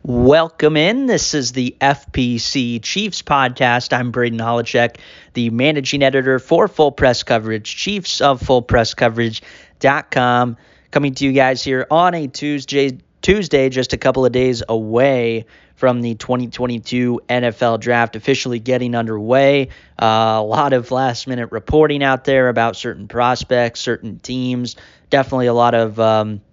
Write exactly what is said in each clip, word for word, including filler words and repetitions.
Welcome in. This is the F P C Chiefs podcast. I'm Braden Holacek, the managing editor for Full Press Coverage, Chiefs of Full Press Coverage dot com, coming to you guys here on a Tuesday, Tuesday, just a couple of days away from the twenty twenty-two N F L Draft officially getting underway. Uh, a lot of last-minute reporting out there about certain prospects, certain teams. Definitely a lot of um,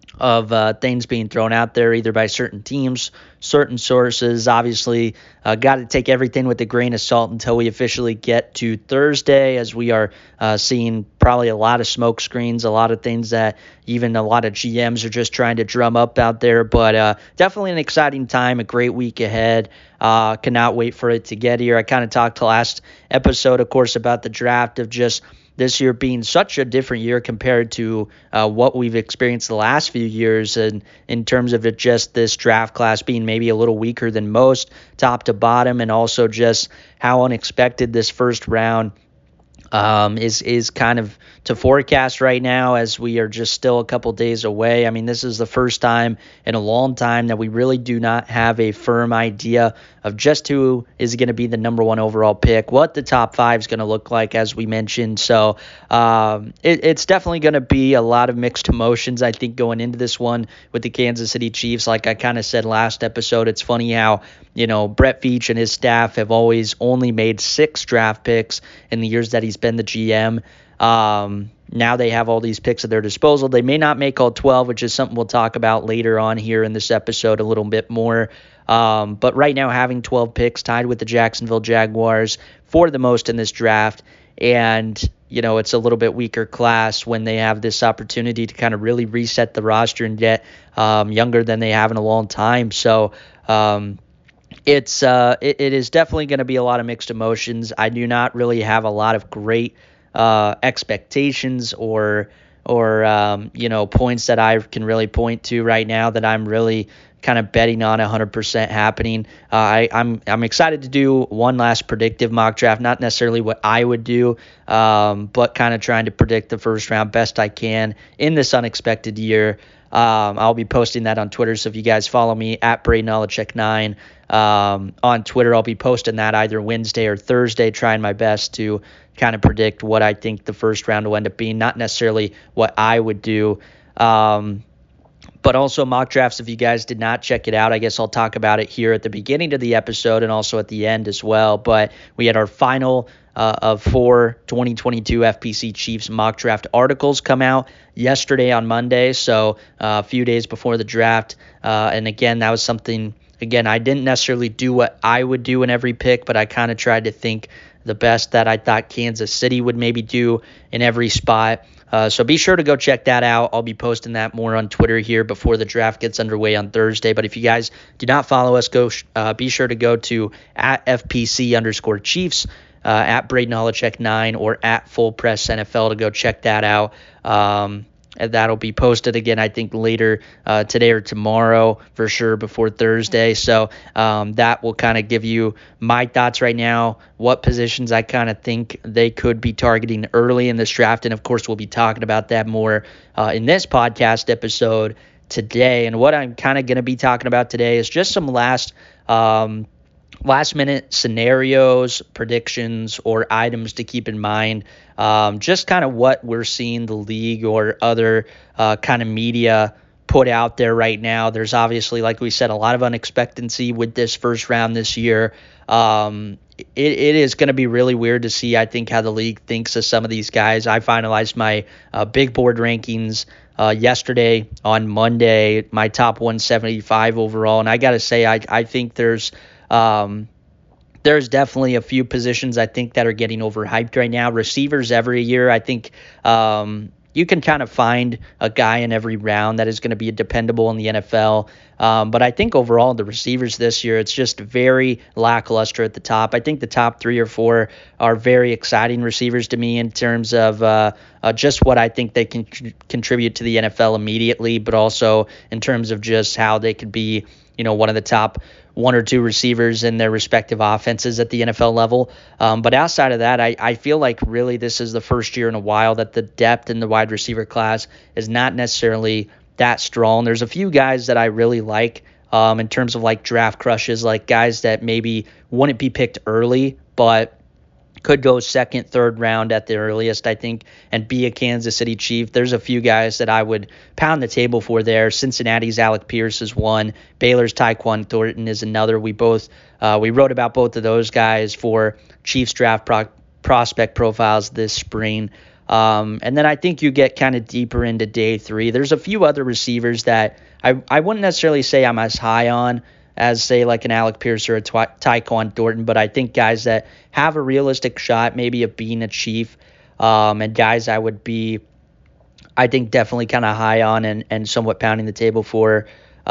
of uh, things being thrown out there either by certain teams, certain sources. Obviously, uh, got to take everything with a grain of salt until we officially get to Thursday, as we are uh, seeing probably a lot of smoke screens, a lot of things that even a lot of G Ms are just trying to drum up out there. But uh, definitely an exciting time, a great week ahead. Uh, cannot wait for it to get here. I kind of talked last episode, of course, about the draft, of just this year being such a different year compared to uh, what we've experienced the last few years, and in terms of it, just this draft class being maybe a little weaker than most, top to bottom, and also just how unexpected this first round um, is is kind of to forecast right now, as we are just still a couple days away. I mean, this is the first time in a long time that we really do not have a firm idea of just who is going to be the number one overall pick, what the top five is going to look like, as we mentioned. So um, it, it's definitely going to be a lot of mixed emotions, I think, going into this one with the Kansas City Chiefs. Like I kind of said last episode, it's funny how, you know, Brett Veach and his staff have always only made six draft picks in the years that he's been the G M. Um, now they have all these picks at their disposal. They may not make all twelve, which is something we'll talk about later on here in this episode a little bit more. Um, but right now, having twelve picks, tied with the Jacksonville Jaguars for the most in this draft. And, you know, it's a little bit weaker class when they have this opportunity to kind of really reset the roster and get um, younger than they have in a long time. So, um, It's uh, it, it is definitely going to be a lot of mixed emotions. I do not really have a lot of great uh, expectations or or um, you know points that I can really point to right now that I'm really kind of betting on one hundred percent happening. Uh, I, I'm I'm excited to do one last predictive mock draft, not necessarily what I would do, um, but kind of trying to predict the first round best I can in this unexpected year. Um, I'll be posting that on Twitter, so if you guys follow me at Braden Holacek nine um, on Twitter, I'll be posting that either Wednesday or Thursday, trying my best to kind of predict what I think the first round will end up being, not necessarily what I would do. Um, but also mock drafts, if you guys did not check it out, I guess I'll talk about it here at the beginning of the episode and also at the end as well. But we had our final Uh, of four twenty twenty-two F P C Chiefs mock draft articles come out yesterday on Monday, so uh, a few days before the draft. Uh, and again, that was something, again, I didn't necessarily do what I would do in every pick, but I kind of tried to think the best that I thought Kansas City would maybe do in every spot. Uh, so be sure to go check that out. I'll be posting that more on Twitter here before the draft gets underway on Thursday. But if you guys do not follow us, go uh, be sure to go to at F P C underscore Chiefs. Uh, at Braden Holacek nine or at Full Press N F L to go check that out. Um, and that'll be posted again, I think, later uh, today or tomorrow for sure before Thursday. So um, that will kind of give you my thoughts right now, what positions I kind of think they could be targeting early in this draft. And, of course, we'll be talking about that more uh, in this podcast episode today. And what I'm kind of going to be talking about today is just some last um, – last minute scenarios, predictions, or items to keep in mind. Um, just kind of what we're seeing the league or other uh, kind of media put out there right now. There's obviously, like we said, a lot of unexpectancy with this first round this year. Um, it, it is going to be really weird to see, I think, how the league thinks of some of these guys. I finalized my uh, big board rankings uh, yesterday on Monday, my top one seventy-five overall. And I got to say, I, I think there's Um, there's definitely a few positions I think that are getting overhyped right now. Receivers every year, I think um, you can kind of find a guy in every round that is going to be dependable in the N F L. Um, but I think overall the receivers this year, it's just very lackluster at the top. I think the top three or four are very exciting receivers to me in terms of uh, uh, just what I think they can c- contribute to the N F L immediately, but also in terms of just how they could be, you know, one of the top one or two receivers in their respective offenses at the N F L level. Um, but outside of that, I, I feel like really this is the first year in a while that the depth in the wide receiver class is not necessarily that strong. There's a few guys that I really like um, in terms of like draft crushes, like guys that maybe wouldn't be picked early, but could go second, third round at the earliest, I think, and be a Kansas City Chief. There's a few guys that I would pound the table for there. Cincinnati's Alec Pierce is one. Baylor's Tyquan Thornton is another. We both uh, we wrote about both of those guys for Chiefs draft pro- prospect profiles this spring. Um, and then I think you get kind of deeper into day three. There's a few other receivers that I, I wouldn't necessarily say I'm as high on as, say, like an Alec Pierce or a Ty- Tyquan Thornton, but I think guys that have a realistic shot maybe of being a Chief, um, and guys I would be, I think, definitely kind of high on and, and somewhat pounding the table for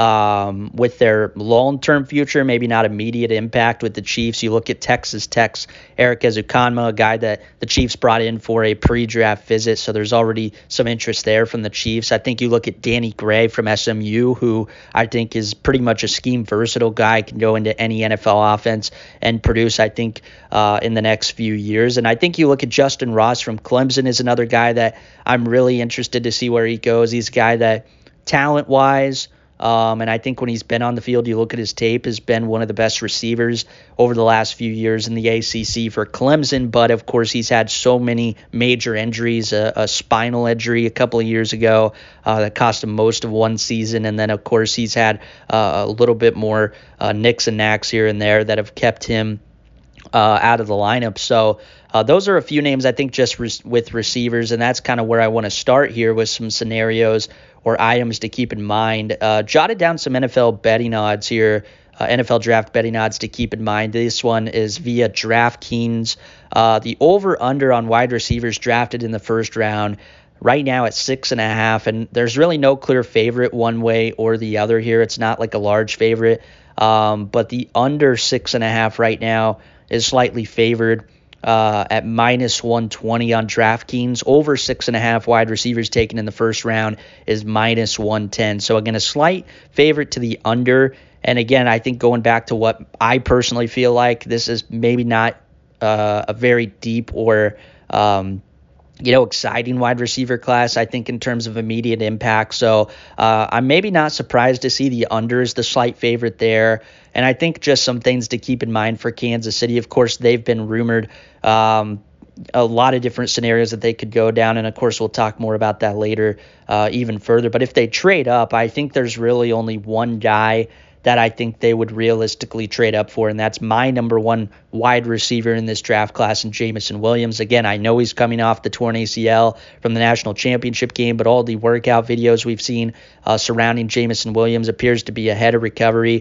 um, with their long-term future, maybe not immediate impact with the Chiefs. You look at Texas Tech's Eric Ezukanma, a guy that the Chiefs brought in for a pre-draft visit, so there's already some interest there from the Chiefs. I think you look at Danny Gray from S M U, who I think is pretty much a scheme-versatile guy, can go into any N F L offense and produce, I think, uh, in the next few years. And I think you look at Justin Ross from Clemson is another guy that I'm really interested to see where he goes. He's a guy that, talent-wise, Um, and I think when he's been on the field, you look at his tape, has been one of the best receivers over the last few years in the A C C for Clemson. But, of course, he's had so many major injuries, a, a spinal injury a couple of years ago uh, that cost him most of one season. And then, of course, he's had uh, a little bit more uh, nicks and knacks here and there that have kept him uh, out of the lineup. So uh, those are a few names, I think, just re- with receivers. And that's kind of where I want to start here with some scenarios or items to keep in mind. Uh, jotted down some N F L betting odds here, uh, N F L draft betting odds to keep in mind. This one is via DraftKings. Uh, the over-under on wide receivers drafted in the first round right now at six and a half, and there's really no clear favorite one way or the other here. It's not like a large favorite, um, but the under six and a half right now is slightly favored. Uh, at minus one twenty on DraftKings. Over six and a half wide receivers taken in the first round is minus one ten. So again, a slight favorite to the under. And again, I think going back to what I personally feel like, this is maybe not uh, a very deep or um, you know, exciting wide receiver class, I think, in terms of immediate impact. So uh, I'm maybe not surprised to see the under is the slight favorite there. And I think just some things to keep in mind for Kansas City. Of course, they've been rumored um, a lot of different scenarios that they could go down. And, of course, we'll talk more about that later uh, even further. But if they trade up, I think there's really only one guy that I think they would realistically trade up for, and that's my number one wide receiver in this draft class, and Jameson Williams. Again, I know he's coming off the torn A C L from the national championship game, but all the workout videos we've seen uh, surrounding Jameson Williams appears to be ahead of recovery.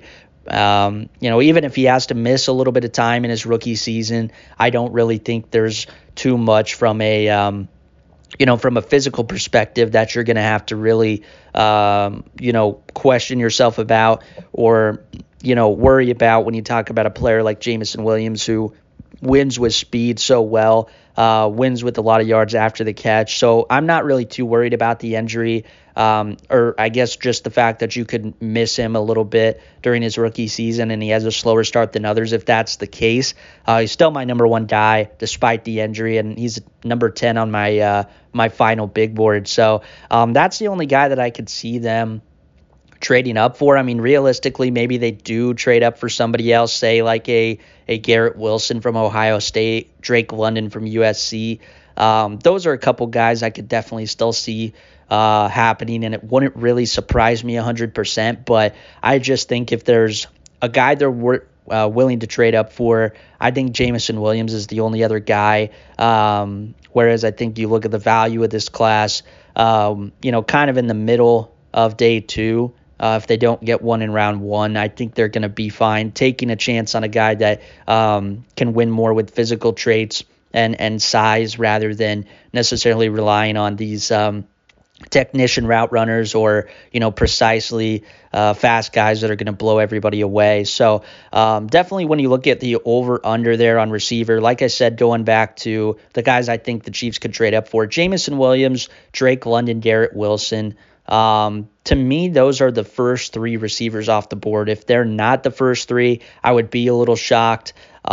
Um, you know, even if he has to miss a little bit of time in his rookie season, I don't really think there's too much from a um, you know, from a physical perspective that you're going to have to really, um, you know, question yourself about or, you know, worry about when you talk about a player like Jameson Williams, who wins with speed so well, uh, wins with a lot of yards after the catch. So I'm not really too worried about the injury, um, or I guess just the fact that you could miss him a little bit during his rookie season and he has a slower start than others. If that's the case, uh, he's still my number one guy despite the injury, and he's number ten on my uh, my final big board. So um, that's the only guy that I could see them trading up for. I mean, realistically, maybe they do trade up for somebody else, say like a, a Garrett Wilson from Ohio State, Drake London from U S C. Um, those are a couple guys I could definitely still see uh, happening, and it wouldn't really surprise me one hundred percent. But I just think if there's a guy they're wor- uh, willing to trade up for, I think Jameson Williams is the only other guy. Um, whereas I think you look at the value of this class, um, you know, kind of in the middle of day two. Uh, if they don't get one in round one, I think they're going to be fine taking a chance on a guy that um, can win more with physical traits and, and size rather than necessarily relying on these um, technician route runners or, you know, precisely uh, fast guys that are going to blow everybody away. So um, definitely when you look at the over-under there on receiver, like I said, going back to the guys I think the Chiefs could trade up for, Jameson Williams, Drake London, Garrett Wilson. Um, to me, those are the first three receivers off the board. If they're not the first three, I would be a little shocked.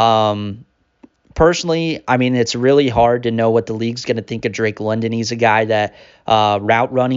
Um, personally, I mean, it's really hard to know what the league's going to think of Drake London. He's a guy that uh, route running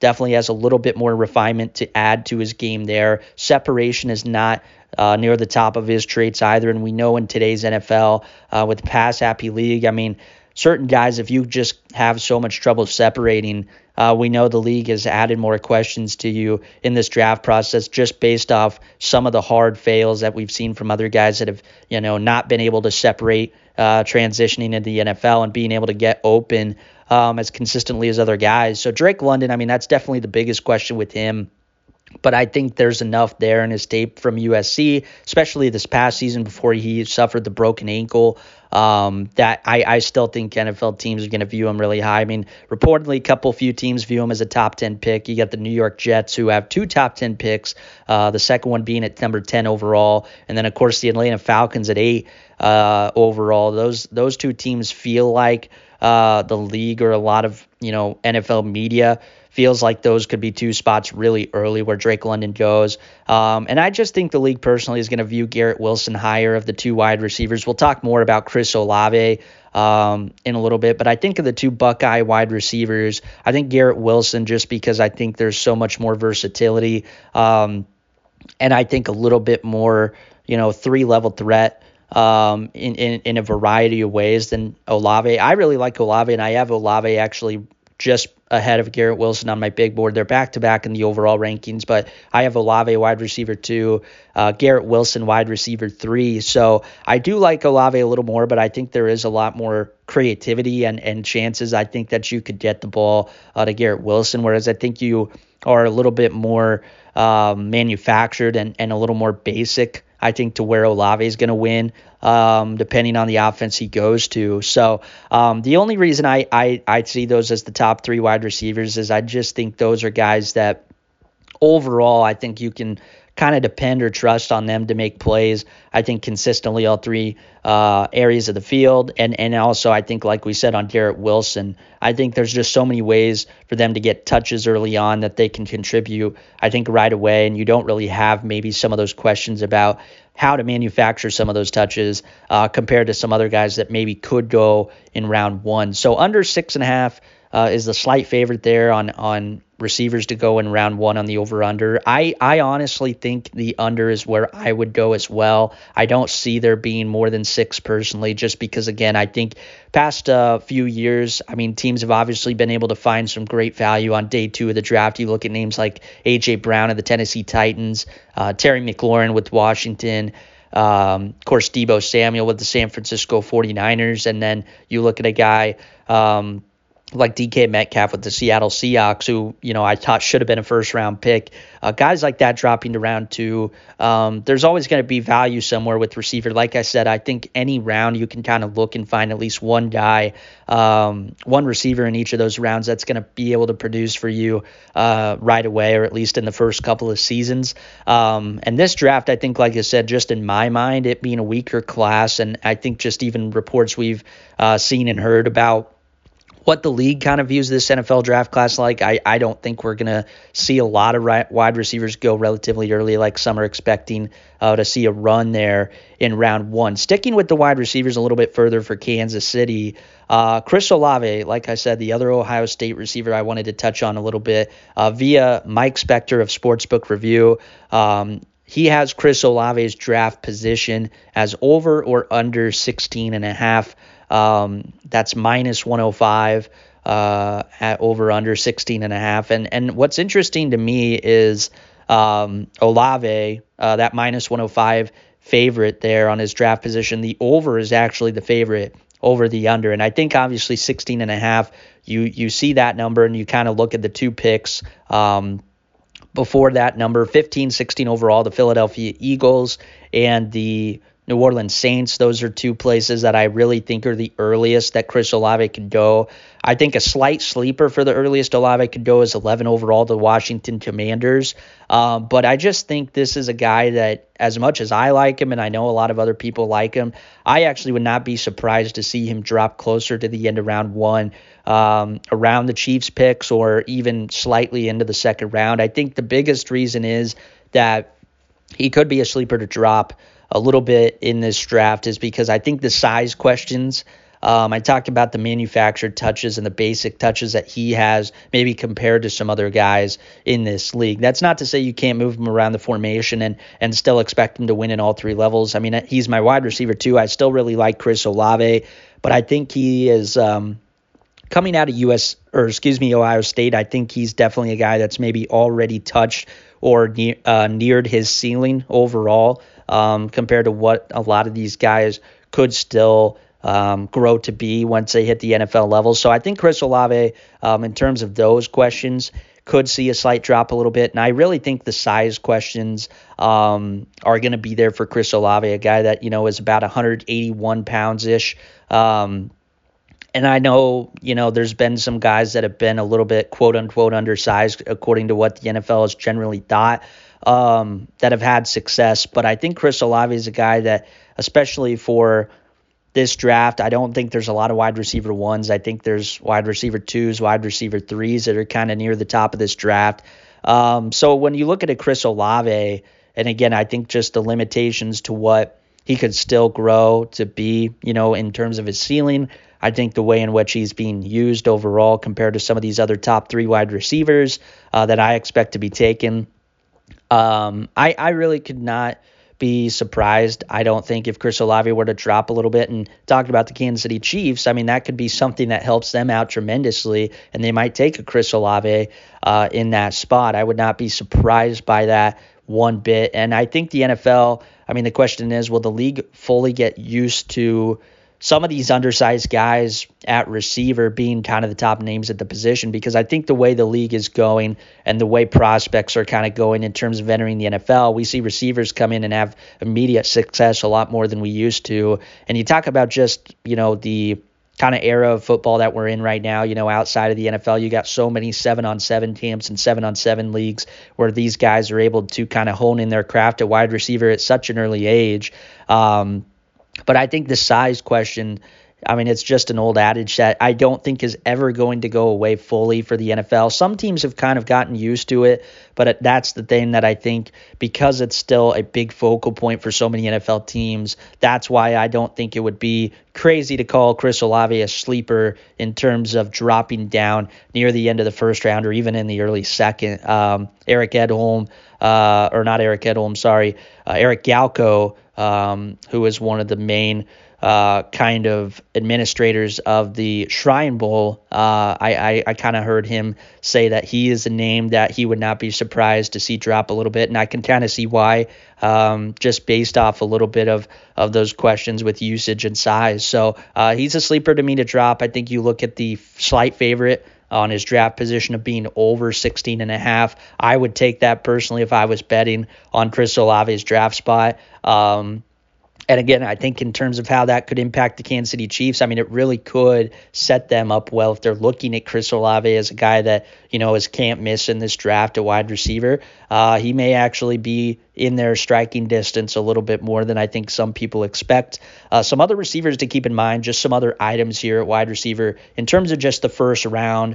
definitely has a little bit more refinement to add to his game there. Separation is not uh, near the top of his traits either, and we know in today's N F L uh, with the pass-happy league, I mean, certain guys, if you just have so much trouble separating, uh, we know the league has added more questions to you in this draft process just based off some of the hard fails that we've seen from other guys that have, you know, not been able to separate uh, transitioning into the N F L and being able to get open um, as consistently as other guys. So Drake London, I mean, that's definitely the biggest question with him. But I think there's enough there in his tape from U S C, especially this past season before he suffered the broken ankle, um, that I, I still think N F L teams are going to view him really high. I mean, reportedly, a couple few teams view him as a top ten pick. You got the New York Jets, who have two top ten picks, uh, the second one being at number ten overall. And then, of course, the Atlanta Falcons at eight uh, overall. Those, those two teams feel like uh, the league or a lot of, you know, N F L media feels like those could be two spots really early where Drake London goes. Um, and I just think the league personally is going to view Garrett Wilson higher of the two wide receivers. We'll talk more about Chris Olave um, in a little bit, but I think of the two Buckeye wide receivers, I think Garrett Wilson, just because I think there's so much more versatility um, and I think a little bit more, you know, three-level threat um, in, in, in a variety of ways than Olave. I really like Olave, and I have Olave actually just ahead of Garrett Wilson on my big board. They're back-to-back in the overall rankings, but I have Olave wide receiver two, uh, Garrett Wilson wide receiver three. So I do like Olave a little more, but I think there is a lot more creativity and, and chances, I think, that you could get the ball uh, to Garrett Wilson, whereas I think you are a little bit more um, manufactured and, and a little more basic, I think, to where Olave is going to win, um, depending on the offense he goes to. So um, the only reason I, I, I see those as the top three wide receivers is I just think those are guys that overall I think you can kind of depend or trust on them to make plays, I think, consistently all three uh, areas of the field. And, and also, I think, like we said on Garrett Wilson, I think there's just so many ways for them to get touches early on that they can contribute, I think, right away. And you don't really have maybe some of those questions about how to manufacture some of those touches uh, compared to some other guys that maybe could go in round one. So under six and a half uh, is the slight favorite there on on receivers to go in round one on the over-under. I, I honestly think the under is where I would go as well. I don't see there being more than six personally, just because, again, I think past a uh, few years, I mean, teams have obviously been able to find some great value on day two of the draft. You look at names like A J. Brown of the Tennessee Titans, uh, Terry McLaurin with Washington, um, of course, Deebo Samuel with the San Francisco forty-niners, and then you look at a guy um, like D K Metcalf with the Seattle Seahawks, who, you know, I thought should have been a first-round pick. Uh, guys like that dropping to round two, um, there's always going to be value somewhere with receiver. Like I said, I think any round you can kind of look and find at least one guy, um, one receiver in each of those rounds that's going to be able to produce for you uh, right away, or at least in the first couple of seasons. Um, and this draft, I think, like I said, just in my mind, it being a weaker class, and I think just even reports we've uh, seen and heard about what the league kind of views this N F L draft class like, I, I don't think we're going to see a lot of ri- wide receivers go relatively early, like some are expecting uh, to see a run there in round one. Sticking with the wide receivers a little bit further for Kansas City, uh, Chris Olave, like I said, the other Ohio State receiver I wanted to touch on a little bit, uh, via Mike Spector of Sportsbook Review. Um, he has Chris Olave's draft position as over or under sixteen and a half. Um, that's minus one oh five uh, at over under sixteen and a half. And, and what's interesting to me is um, Olave, uh, that minus one oh five favorite there on his draft position. The over is actually the favorite over the under. And I think obviously sixteen and a half, you, you see that number and you kind of look at the two picks um, before that number, fifteen, sixteen overall, the Philadelphia Eagles and the New Orleans Saints. Those are two places that I really think are the earliest that Chris Olave could go. I think a slight sleeper for the earliest Olave could go is eleven overall, the Washington Commanders. Um, but I just think this is a guy that, as much as I like him, and I know a lot of other people like him, I actually would not be surprised to see him drop closer to the end of round one, um, around the Chiefs picks, or even slightly into the second round. I think the biggest reason is that he could be a sleeper to drop a little bit in this draft is because I think the size questions Um, I talked about the manufactured touches and the basic touches that he has, maybe compared to some other guys in this league. That's not to say you can't move him around the formation and and still expect him to win in all three levels. I mean, he's my wide receiver too. I still really like Chris Olave, but I think he is um, coming out of U S or excuse me Ohio State. I think he's definitely a guy that's maybe already touched or ne- uh, neared his ceiling overall um, compared to what a lot of these guys could still Um, grow to be once they hit the N F L level. So I think Chris Olave, um, in terms of those questions, could see a slight drop a little bit. And I really think the size questions um, are going to be there for Chris Olave, a guy that, you know, is about one hundred eighty-one pounds-ish. Um, and I know, you know, there's been some guys that have been a little bit quote-unquote undersized according to what the N F L has generally thought um, that have had success. But I think Chris Olave is a guy that, especially for this draft, I don't think there's a lot of wide receiver ones. I think there's wide receiver twos, wide receiver threes that are kind of near the top of this draft. Um, so when you look at a Chris Olave, and again, I think just the limitations to what he could still grow to be, you know, in terms of his ceiling, I think the way in which he's being used overall compared to some of these other top three wide receivers uh, that I expect to be taken, um, I, I really could not be surprised, I don't think, if Chris Olave were to drop a little bit. And talking about the Kansas City Chiefs, I mean, that could be something that helps them out tremendously, and they might take a Chris Olave uh, in that spot. I would not be surprised by that one bit. And I think the N F L, I mean, the question is, will the league fully get used to some of these undersized guys at receiver being kind of the top names at the position? Because I think the way the league is going and the way prospects are kind of going in terms of entering the N F L, we see receivers come in and have immediate success a lot more than we used to. And you talk about just, you know, the kind of era of football that we're in right now, you know, outside of the N F L, you got so many seven on seven camps and seven on seven leagues where these guys are able to kind of hone in their craft at wide receiver at such an early age. Um, But I think the size question, I mean, it's just an old adage that I don't think is ever going to go away fully for the N F L. Some teams have kind of gotten used to it, but that's the thing that I think, because it's still a big focal point for so many N F L teams, that's why I don't think it would be crazy to call Chris Olave a sleeper in terms of dropping down near the end of the first round or even in the early second. Um, Eric Edholm, uh, or not Eric Edholm, sorry, uh, Eric Galko, um, who is one of the main uh, kind of administrators of the Shrine Bowl. Uh, I, I, I kind of heard him say that he is a name that he would not be surprised to see drop a little bit, and I can kind of see why, um, just based off a little bit of, of those questions with usage and size. So uh, he's a sleeper to me to drop. I think you look at the slight favorite on his draft position of being over sixteen and a half. I would take that personally if I was betting on Chris Olave's draft spot. Um, and again, I think in terms of how that could impact the Kansas City Chiefs, I mean, it really could set them up well if they're looking at Chris Olave as a guy that, you know, is can't miss in this draft, a wide receiver. Uh, he may actually be in their striking distance a little bit more than I think some people expect. Uh, some other receivers to keep in mind, just some other items here at wide receiver in terms of just the first round.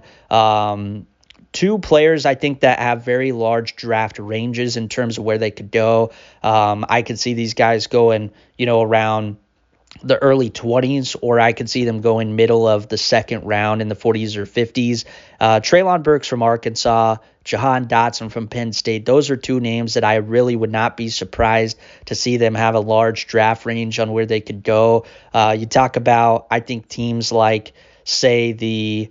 Um, Two players I think that have very large draft ranges in terms of where they could go. Um, I could see these guys going, you know, around the early twenties, or I could see them going middle of the second round in the forties or fifties. Uh, Treylon Burks from Arkansas, Jahan Dotson from Penn State. Those are two names that I really would not be surprised to see them have a large draft range on where they could go. Uh, you talk about, I think, teams like, say, the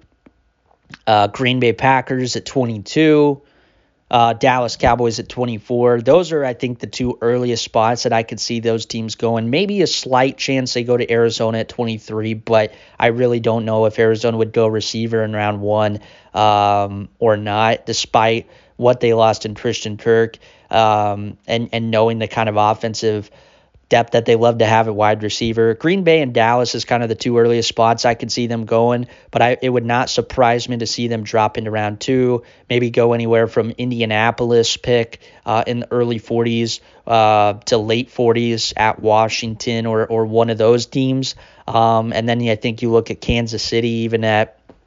Uh, Green Bay Packers at twenty-two, uh, Dallas Cowboys at twenty-four. Those are, I think, the two earliest spots that I could see those teams going. Maybe a slight chance they go to Arizona at twenty-three, but I really don't know if Arizona would go receiver in round one um, or not, despite what they lost in Christian Kirk um, and, and knowing the kind of offensive depth that they love to have at wide receiver. Green Bay and Dallas is kind of the two earliest spots I could see them going, but I, it would not surprise me to see them drop into round two, maybe go anywhere from Indianapolis pick uh, in the early forties uh, to late forties at Washington or or one of those teams. Um, and then I think you look at Kansas City even at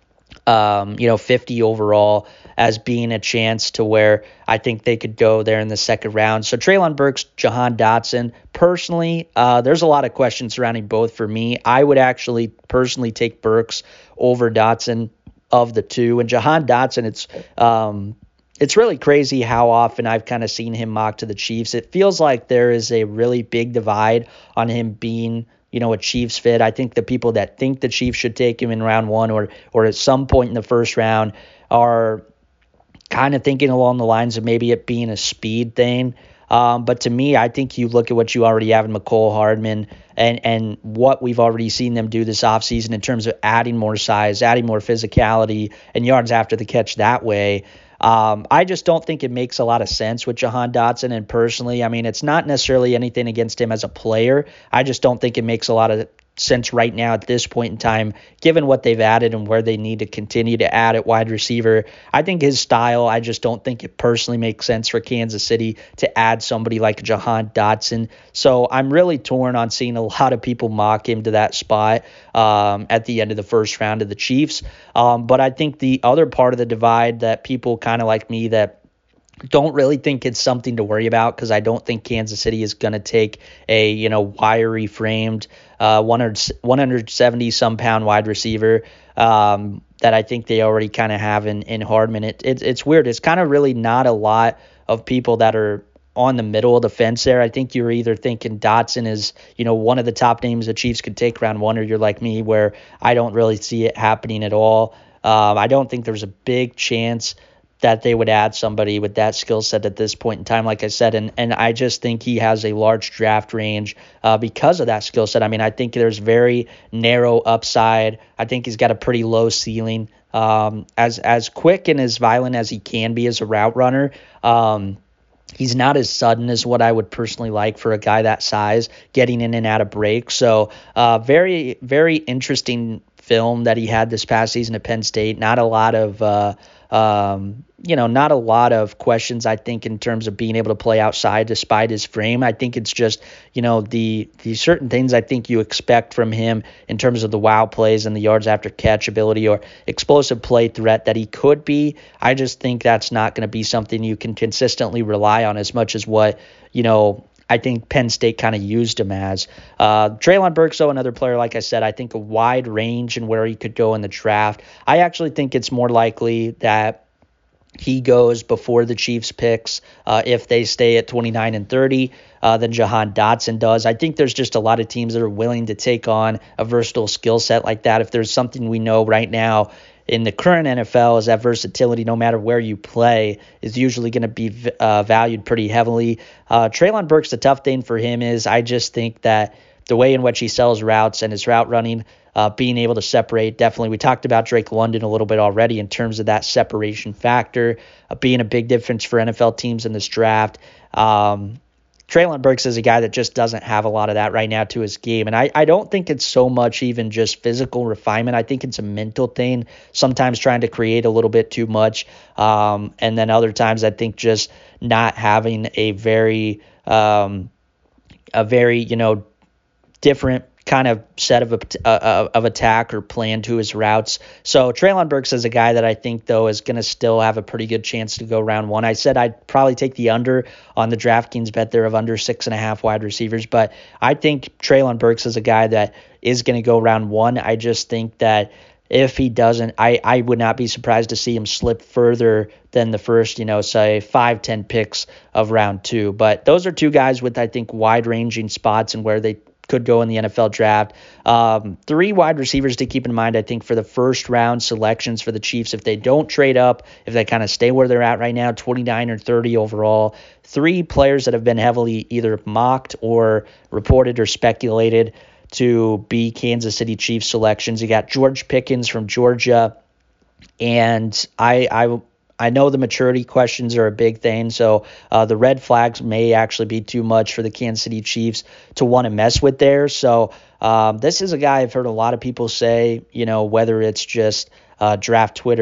um, you know, fifty overall as being a chance to where I think they could go there in the second round. So Treylon Burks, Jahan Dotson. Personally, uh, there's a lot of questions surrounding both for me. I would actually personally take Burks over Dotson of the two. And Jahan Dotson, it's um, it's really crazy how often I've kind of seen him mocked to the Chiefs. It feels like there is a really big divide on him being, you know, a Chiefs fit. I think the people that think the Chiefs should take him in round one or or at some point in the first round are kind of thinking along the lines of maybe it being a speed thing. Um, but to me, I think you look at what you already have in Mecole Hardman and, and what we've already seen them do this offseason in terms of adding more size, adding more physicality, and yards after the catch that way. Um, I just don't think it makes a lot of sense with Jahan Dotson. And personally, I mean, it's not necessarily anything against him as a player. I just don't think it makes a lot of sense right now at this point in time, given what they've added and where they need to continue to add at wide receiver. I think his style, I just don't think it personally makes sense for Kansas City to add somebody like Jahan Dotson. So I'm really torn on seeing a lot of people mock him to that spot um, at the end of the first round of the Chiefs. Um, but I think the other part of the divide that people kind of like me that don't really think it's something to worry about, because I don't think Kansas City is going to take a, you know, wiry framed uh, one hundred seventy some pound wide receiver um, that I think they already kind of have in, in Hardman. It, it, it's weird. It's kind of really not a lot of people that are on the middle of the fence there. I think you're either thinking Dotson is, you know, one of the top names the Chiefs could take round one, or you're like me where I don't really see it happening at all. Um, I don't think there's a big chance that they would add somebody with that skill set at this point in time, like I said. And and I just think he has a large draft range uh, because of that skill set. I mean, I think there's very narrow upside. I think he's got a pretty low ceiling. Um, as, as quick and as violent as he can be as a route runner, um, he's not as sudden as what I would personally like for a guy that size, getting in and out of breaks. So uh, very, very interesting film that he had this past season at Penn State. Not a lot of uh, Um, you know, not a lot of questions, I think, in terms of being able to play outside despite his frame. I think it's just, you know, the the certain things I think you expect from him in terms of the wow plays and the yards after catch ability or explosive play threat that he could be. I just think that's not going to be something you can consistently rely on as much as what, you know, I think Penn State kind of used him as. Uh, Treylon Burks, though, another player, like I said, I think a wide range in where he could go in the draft. I actually think it's more likely that he goes before the Chiefs picks uh, if they stay at twenty-nine and thirty uh, than Jahan Dotson does. I think there's just a lot of teams that are willing to take on a versatile skill set like that. If there's something we know right now in the current N F L is that versatility, no matter where you play, is usually going to be uh, valued pretty heavily. Uh, Treylon Burks, the tough thing for him is I just think that the way in which he sells routes and his route running, uh, being able to separate, definitely. We talked about Drake London a little bit already in terms of that separation factor, uh, being a big difference for N F L teams in this draft. Um, Treylon Burks is a guy that just doesn't have a lot of that right now to his game. And I, I don't think it's so much even just physical refinement. I think it's a mental thing, sometimes trying to create a little bit too much. Um, and then other times I think just not having a very, um, a very, you know, different kind of set of uh, of attack or plan to his routes. So Treylon Burks is a guy that I think, though, is going to still have a pretty good chance to go round one. I said I'd probably take the under on the DraftKings bet there of under six and a half wide receivers, but I think Treylon Burks is a guy that is going to go round one. I just think that if he doesn't, I, I would not be surprised to see him slip further than the first, you know, say five, ten picks of round two. But those are two guys with, I think, wide-ranging spots and where they could go in the N F L draft. Um, three wide receivers to keep in mind, I think, for the first round selections for the Chiefs. If they don't trade up, if they kind of stay where they're at right now, twenty-nine or thirty overall, three players that have been heavily either mocked or reported or speculated to be Kansas City Chiefs selections. You got George Pickens from Georgia, and I, I I know the maturity questions are a big thing, so uh, the red flags may actually be too much for the Kansas City Chiefs to want to mess with there. So um, this is a guy I've heard a lot of people say, you know, whether it's just uh, draft Twitter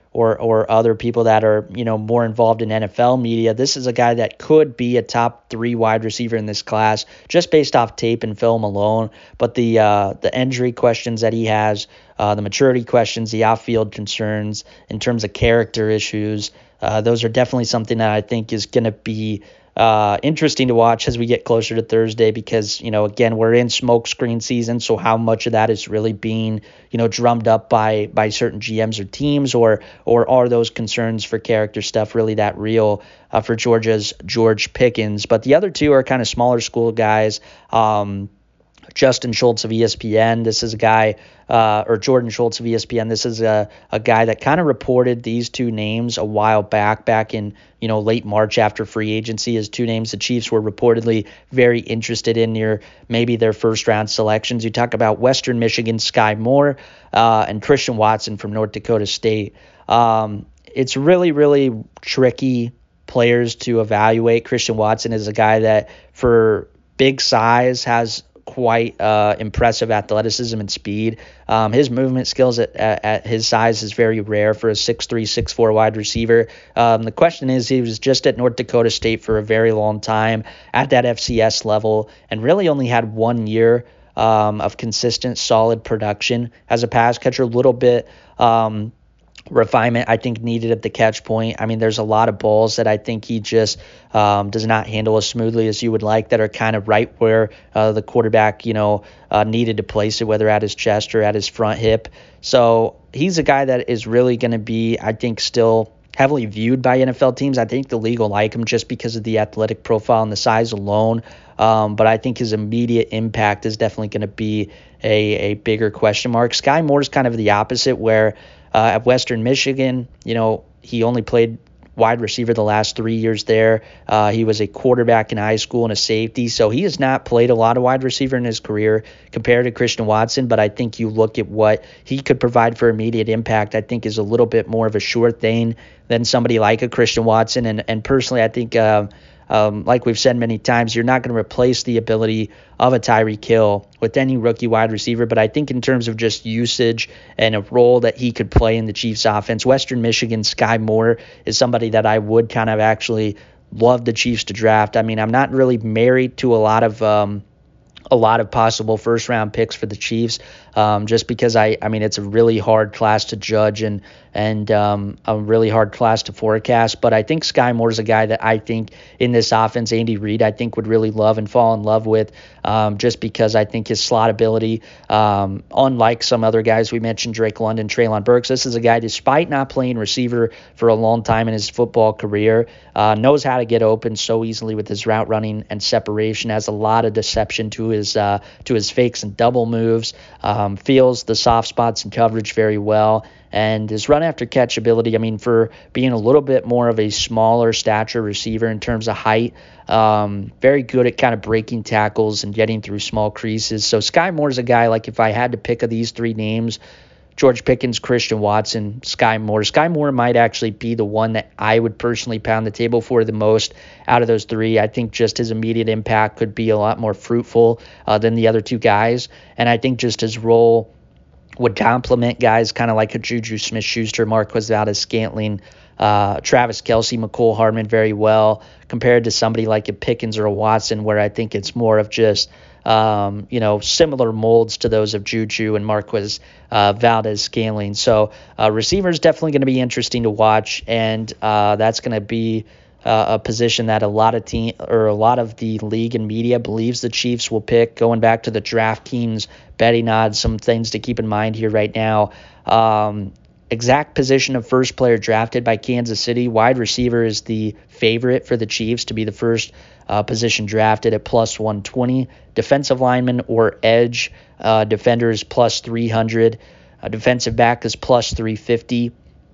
or or other people that are, you know, more involved in N F L media, this is a guy that could be a top three wide receiver in this class just based off tape and film alone. But the uh, the injury questions that he has, uh, the maturity questions, the outfield concerns in terms of character issues, uh, those are definitely something that I think is going to be Uh, interesting to watch as we get closer to Thursday because, you know, again, we're in smokescreen season. So how much of that is really being, you know, drummed up by by certain G Ms or teams, or or are those concerns for character stuff really that real uh, for Georgia's George Pickens? But the other two are kind of smaller school guys. Um, Justin Schultz of E S P N. This is a guy, uh, or Jordan Schultz of E S P N. This is a, a guy that kind of reported these two names a while back, back in, you know, late March after free agency, as two names the Chiefs were reportedly very interested in near maybe their first round selections. You talk about Western Michigan, Sky Moore, uh, and Christian Watson from North Dakota State. Um, it's really, really tricky players to evaluate. Christian Watson is a guy that for big size has quite uh, impressive athleticism and speed. Um, his movement skills at, at, at his size is very rare for a six three, six four wide receiver. Um, the question is, he was just at North Dakota State for a very long time at that F C S level and really only had one year um, of consistent, solid production as a pass catcher. A little bit um, refinement, I think, needed at the catch point. I mean, there's a lot of balls that I think he just um, does not handle as smoothly as you would like, that are kind of right where uh, the quarterback, you know, uh, needed to place it, whether at his chest or at his front hip. So he's a guy that is really going to be, I think, still heavily viewed by N F L teams. I think the league will like him just because of the athletic profile and the size alone. Um, but I think his immediate impact is definitely going to be a, a bigger question mark. Sky Moore is kind of the opposite, where Uh, at Western Michigan, you know, he only played wide receiver the last three years there. Uh, he was a quarterback in high school and a safety, so he has not played a lot of wide receiver in his career compared to Christian Watson. But I think you look at what he could provide for immediate impact, I think is a little bit more of a sure thing than somebody like a Christian Watson. And, and personally, I think uh, Um, like we've said many times, you're not going to replace the ability of a Tyreek Hill with any rookie wide receiver. But I think in terms of just usage and a role that he could play in the Chiefs offense, Western Michigan Sky Moore is somebody that I would kind of actually love the Chiefs to draft. I mean, I'm not really married to a lot of um, a lot of possible first round picks for the Chiefs, um, just because I, I mean, it's a really hard class to judge and, and um, a really hard class to forecast. But I think Sky Moore is a guy that I think in this offense, Andy Reid, I think would really love and fall in love with, um, just because I think his slot ability, um, unlike some other guys we mentioned, Drake London, Treylon Burks, this is a guy, despite not playing receiver for a long time in his football career, uh, knows how to get open so easily with his route running and separation, has a lot of deception to his uh, to his fakes and double moves, um, feels the soft spots and coverage very well. And his run after catch ability, I mean, for being a little bit more of a smaller stature receiver in terms of height, um, very good at kind of breaking tackles and getting through small creases. So Sky Moore's a guy, like if I had to pick of these three names, George Pickens, Christian Watson, Sky Moore. Sky Moore might actually be the one that I would personally pound the table for the most out of those three. I think just his immediate impact could be a lot more fruitful uh, than the other two guys. And I think just his role would complement guys kind of like a Juju Smith-Schuster, Marquez Valdes-Scantling, uh, Travis Kelce, McCole Hardman very well, compared to somebody like a Pickens or a Watson, where I think it's more of just Um, you know, similar molds to those of Juju and Marquez uh, Valdes-Scantling. So uh, receivers definitely going to be interesting to watch, and uh, that's going to be uh, a position that a lot of team or a lot of the league and media believes the Chiefs will pick. Going back to the DraftKings betting odds, some things to keep in mind here right now. Um, Exact position of first player drafted by Kansas City. Wide receiver is the favorite for the Chiefs to be the first uh, position drafted at plus one twenty. Defensive lineman or edge uh, defender is plus three hundred. A defensive back is plus three fifty.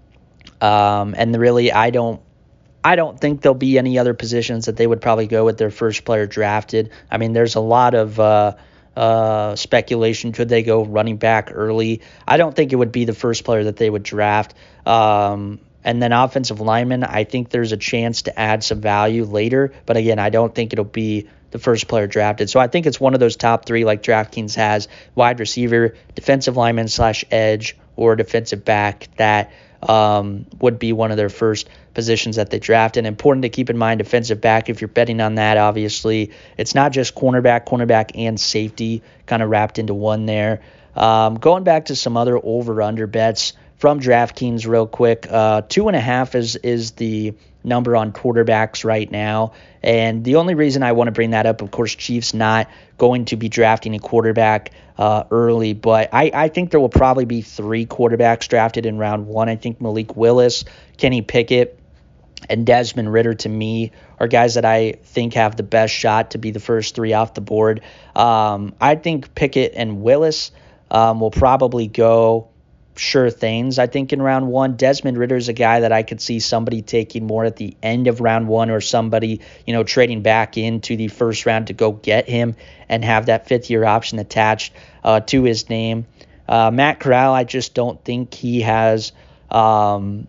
Um, and really, I don't I don't think there'll be any other positions that they would probably go with their first player drafted. I mean, there's a lot of uh, Uh, speculation. Could they go running back early? I don't think it would be the first player that they would draft. Um, and then offensive lineman, I think there's a chance to add some value later. But again, I don't think it'll be the first player drafted. So I think it's one of those top three like DraftKings has: wide receiver, defensive lineman slash edge, or defensive back that um, would be one of their first positions that they draft. And important to keep in mind, defensive back, if you're betting on that, obviously, it's not just cornerback, cornerback, and safety kind of wrapped into one there. Um, going back to some other over-under bets from DraftKings real quick, uh, two and a half is is the number on quarterbacks right now. And the only reason I want to bring that up, of course, Chiefs not going to be drafting a quarterback uh, early, but I, I think there will probably be three quarterbacks drafted in round one. I think Malik Willis, Kenny Pickett, and Desmond Ridder, to me, are guys that I think have the best shot to be the first three off the board. Um, I think Pickett and Willis um, will probably go sure things, I think, in round one. Desmond Ridder is a guy that I could see somebody taking more at the end of round one, or somebody, you know, trading back into the first round to go get him and have that fifth-year option attached uh, to his name. Uh, Matt Corral, I just don't think he has um,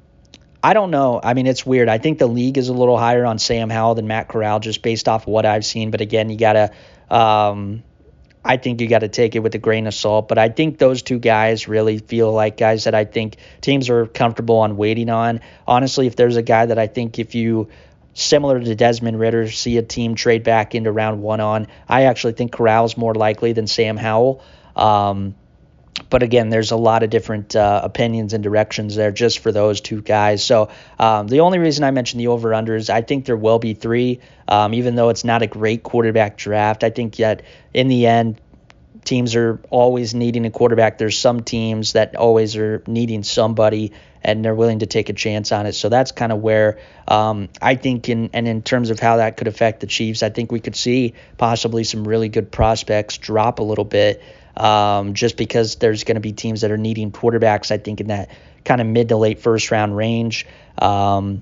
– I don't know. I mean, it's weird. I think the league is a little higher on Sam Howell than Matt Corral just based off of what I've seen. But, again, you got to um, – I think you got to take it with a grain of salt. But I think those two guys really feel like guys that I think teams are comfortable on waiting on. Honestly, if there's a guy that I think if you, similar to Desmond Ridder, see a team trade back into round one on, I actually think Corral's more likely than Sam Howell. Um, but again, there's a lot of different uh, opinions and directions there just for those two guys. So um, the only reason I mentioned the over-unders, I think there will be three, um, even though it's not a great quarterback draft. I think that in the end, teams are always needing a quarterback. There's some teams that always are needing somebody, and they're willing to take a chance on it. So that's kind of where um, I think, in, and in terms of how that could affect the Chiefs, I think we could see possibly some really good prospects drop a little bit um, just because there's going to be teams that are needing quarterbacks, I think, in that kind of mid to late first round range. Um,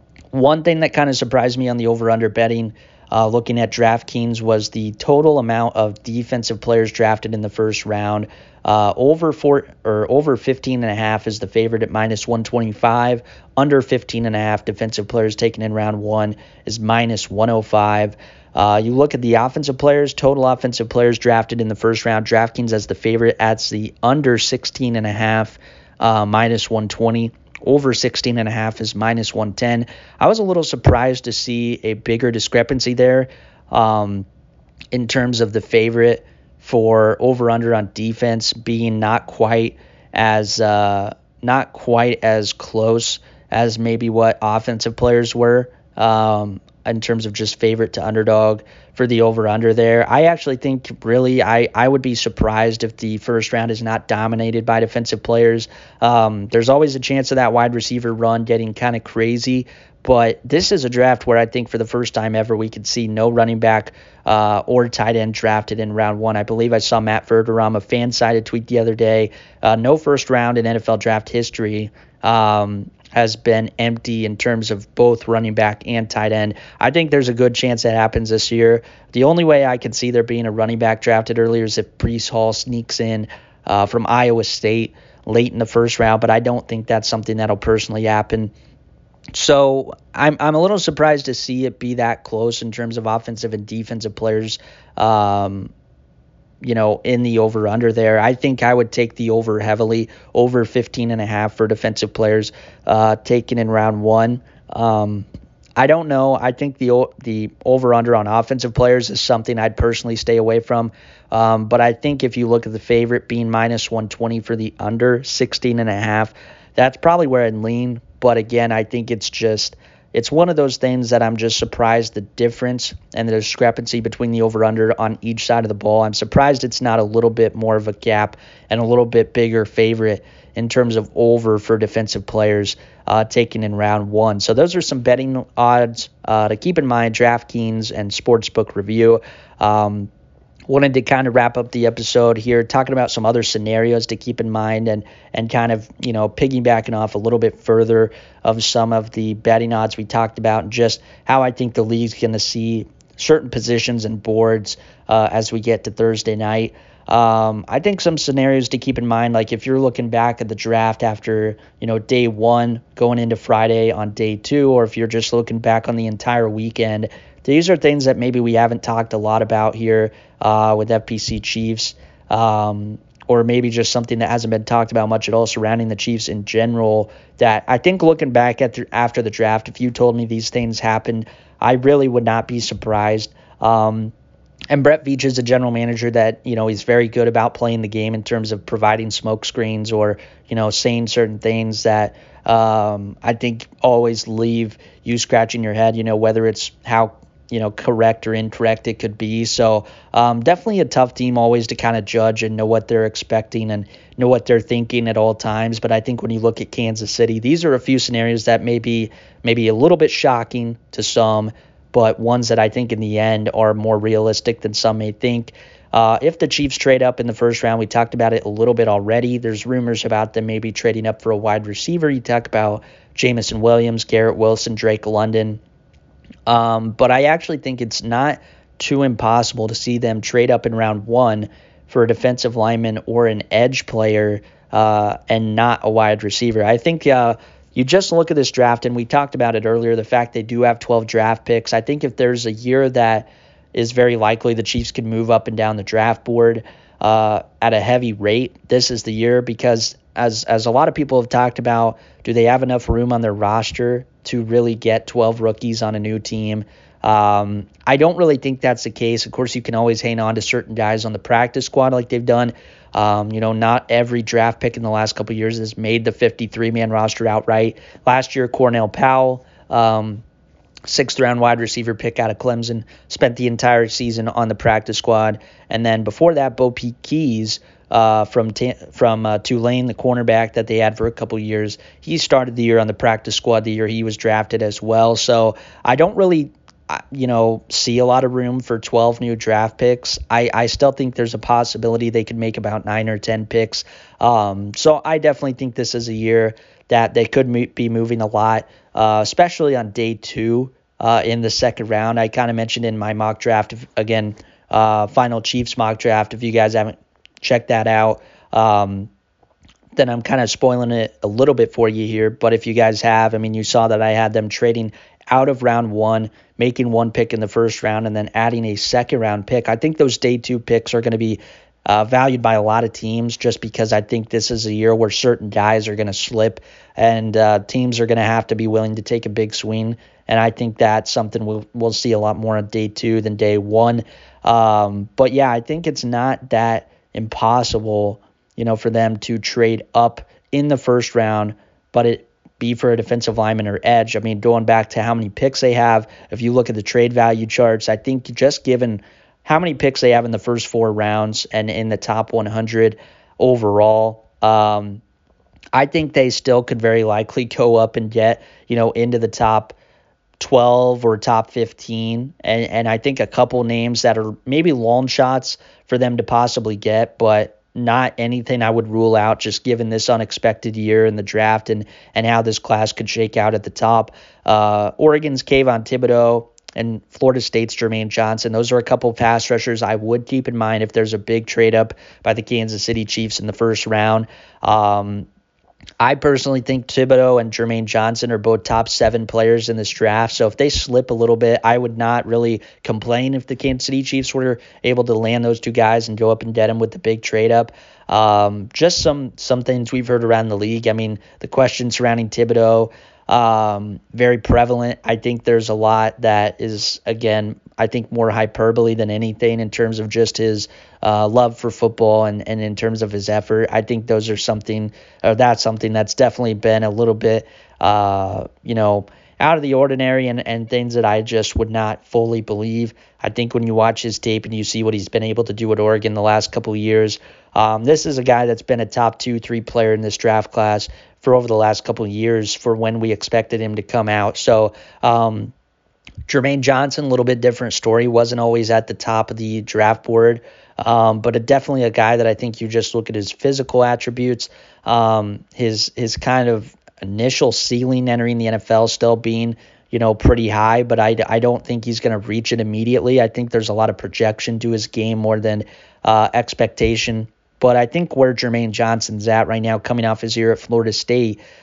one thing that kind of surprised me on the over-under betting Uh, looking at DraftKings was the total amount of defensive players drafted in the first round. Uh, over four or over fifteen and a half is the favorite at minus one twenty-five. Under fifteen and a half defensive players taken in round one is minus one oh five. Uh, you look at the offensive players, total offensive players drafted in the first round. DraftKings as the favorite adds the under sixteen and a half, uh, minus one twenty. Over sixteen and a half is minus one ten. I was a little surprised to see a bigger discrepancy there um, in terms of the favorite for over-under on defense being not quite as uh, not quite as close as maybe what offensive players were um, in terms of just favorite to underdog for the over-under there. I actually think really I, I would be surprised if the first round is not dominated by defensive players. Um, there's always a chance of that wide receiver run getting kind of crazy, but this is a draft where I think for the first time ever we could see no running back uh, or tight end drafted in round one. I believe I saw Matt Verderame, a fan-sided tweet the other day. Uh, no first round in N F L draft history um, has been empty in terms of both running back and tight end. I think there's a good chance that happens this year. The only way I can see there being a running back drafted earlier is if Breece Hall sneaks in uh, from Iowa State late in the first round, but I don't think that's something that'll personally happen. So I'm I'm a little surprised to see it be that close in terms of offensive and defensive players um, you know, in the over-under there. I think I would take the over heavily, over fifteen and a half for defensive players uh, taken in round one. Um, I don't know. I think the the over-under on offensive players is something I'd personally stay away from. Um, but I think if you look at the favorite being minus one twenty for the under, sixteen and a half, that's probably where I'd lean. But again, I think it's just It's one of those things that I'm just surprised the difference and the discrepancy between the over-under on each side of the ball. I'm surprised it's not a little bit more of a gap and a little bit bigger favorite in terms of over for defensive players uh, taken in round one. So those are some betting odds uh, to keep in mind. DraftKings and Sportsbook Review. Um, Wanted to kind of wrap up the episode here talking about some other scenarios to keep in mind and and kind of, you know, piggybacking off a little bit further of some of the betting odds we talked about and just how I think the league's going to see certain positions and boards uh, as we get to Thursday night. Um, I think some scenarios to keep in mind, like if you're looking back at the draft after, you know, day one going into Friday on day two, or if you're just looking back on the entire weekend, these are things that maybe we haven't talked a lot about here uh, with F P C Chiefs. Um, or maybe just something that hasn't been talked about much at all surrounding the Chiefs in general, that I think looking back at the, after the draft, if you told me these things happened, I really would not be surprised. Um, and Brett Veach is a general manager that, you know, he's very good about playing the game in terms of providing smoke screens or, you know, saying certain things that um, I think always leave you scratching your head, you know, whether it's how you know, correct or incorrect it could be. So um, definitely a tough team always to kind of judge and know what they're expecting and know what they're thinking at all times. But I think when you look at Kansas City, these are a few scenarios that may be maybe a little bit shocking to some, but ones that I think in the end are more realistic than some may think. Uh, if the Chiefs trade up in the first round, we talked about it a little bit already. There's rumors about them maybe trading up for a wide receiver. You talk about Jameson Williams, Garrett Wilson, Drake London. Um, but I actually think it's not too impossible to see them trade up in round one for a defensive lineman or an edge player uh, and not a wide receiver. I think uh, you just look at this draft, and we talked about it earlier, the fact they do have twelve draft picks. I think if there's a year that is very likely the Chiefs can move up and down the draft board uh, at a heavy rate, this is the year, because as as a lot of people have talked about, do they have enough room on their roster to really get twelve rookies on a new team? Um, I don't really think that's the case. Of course, you can always hang on to certain guys on the practice squad like they've done. Um, you know, not every draft pick in the last couple of years has made the fifty-three man roster outright. Last year, Cornell Powell, um, sixth round wide receiver pick out of Clemson, spent the entire season on the practice squad. And then before that, Bo Peep Keys, Uh, from t- from uh, Tulane, the cornerback that they had for a couple years. He started the year on the practice squad the year he was drafted as well. So I don't really, you know, see a lot of room for twelve new draft picks. I, I still think there's a possibility they could make about nine or ten picks. Um, so I definitely think this is a year that they could mo- be moving a lot, uh, especially on day two uh, in the second round. I kind of mentioned in my mock draft, again, uh, Final Chiefs mock draft, if you guys haven't check that out. Um, then I'm kind of spoiling it a little bit for you here. But if you guys have, I mean, you saw that I had them trading out of round one, making one pick in the first round, and then adding a second round pick. I think those day two picks are going to be uh, valued by a lot of teams just because I think this is a year where certain guys are going to slip and uh, teams are going to have to be willing to take a big swing. And I think that's something we'll, we'll see a lot more on day two than day one. Um, but yeah, I think it's not that impossible, you know, for them to trade up in the first round, but it be for a defensive lineman or edge. I mean, going back to how many picks they have, if you look at the trade value charts, I think just given how many picks they have in the first four rounds and in the top one hundred overall, um, I think they still could very likely go up and get, you know, into the top twelve or top fifteen. And, and I think a couple names that are maybe long shots for them to possibly get, but not anything I would rule out just given this unexpected year in the draft and, and how this class could shake out at the top. Uh, Oregon's Kayvon Thibodeau and Florida State's Jermaine Johnson. Those are a couple pass rushers I would keep in mind if there's a big trade up by the Kansas City Chiefs in the first round. Um, I personally think Thibodeau and Jermaine Johnson are both top seven players in this draft. So if they slip a little bit, I would not really complain if the Kansas City Chiefs were able to land those two guys and go up and get them with the big trade up. Um, just some some things we've heard around the league. I mean, the question surrounding Thibodeau, um, very prevalent. I think there's a lot that is, again, I think more hyperbole than anything in terms of just his uh, love for football and, and in terms of his effort. I think those are something, or that's something that's definitely been a little bit, uh, you know, out of the ordinary and, and things that I just would not fully believe. I think when you watch his tape and you see what he's been able to do at Oregon the last couple of years, um, this is a guy that's been a top two, three player in this draft class for over the last couple of years for when we expected him to come out. So, um, Jermaine Johnson, a little bit different story, wasn't always at the top of the draft board, um, but a, definitely a guy that I think you just look at his physical attributes, um, his his kind of initial ceiling entering the N F L still being, you know, pretty high, but I, I don't think he's going to reach it immediately. I think there's a lot of projection to his game more than uh, expectation. But I think where Jermaine Johnson's at right now, coming off his year at Florida State,